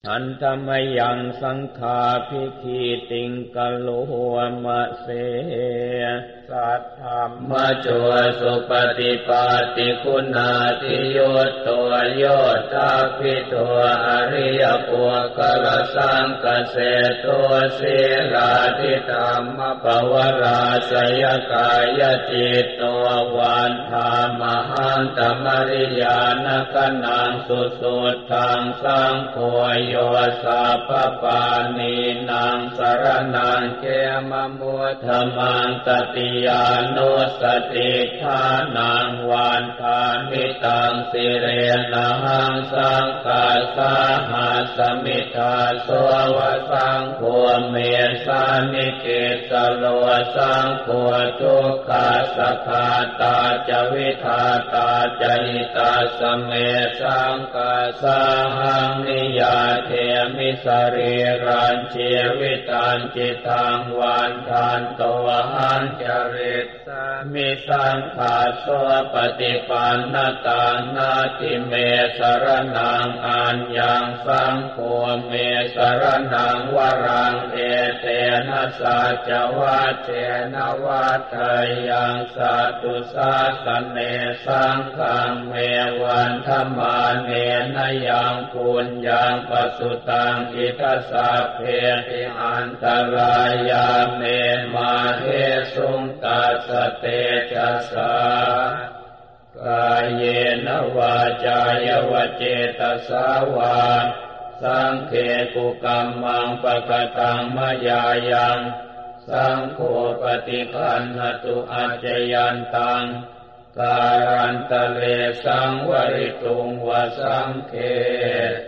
อันธรรมยังสังฆาภิคีติงกโลมะเสสัทธรรมโจสุปฏิปัตติคุณาติโยตัวโยตาภิตัวอริยปุคลสังกเสตัวศีลาธิธรรมปวราสยกายจิตตัววันธามหันตมริยานกนังสุสุทังสังโฆโยสัพพปานีนางสรนังเขมมุธมังตติยานุสติทานังวันทามิตังสิเรนะหังสังฆาสาหาสมิทาโสวสังโฆเมสานิเกตโลสังโฆทุกขาสขาตาจวิทาตาจหิตาสเมสังฆาสาหังนิยาเทมิสรีรันเจวิตันจิตังวันทานโตหันจริตมิสังขาโสปฏิปันนตังนาทิเมสรนังอัญญังสังโฆเมสรนังวรังเอเตนะสัจวัจเจนะวัฏฐยังสัตตุสาสเนสังฆังเมวันธรรมาเนนะยังปุญญังปสุตังอิทัสสะเพติอันตรายาเมมาเหสุงตัสสะเตจัสสะกายเยนะวาจายวเจตสาวาสังเขกุกัมมังปะกตังมยายังสังโฆปฏิคันหตุอัจจยันตังการันตะเลสังวริตุงวสังเข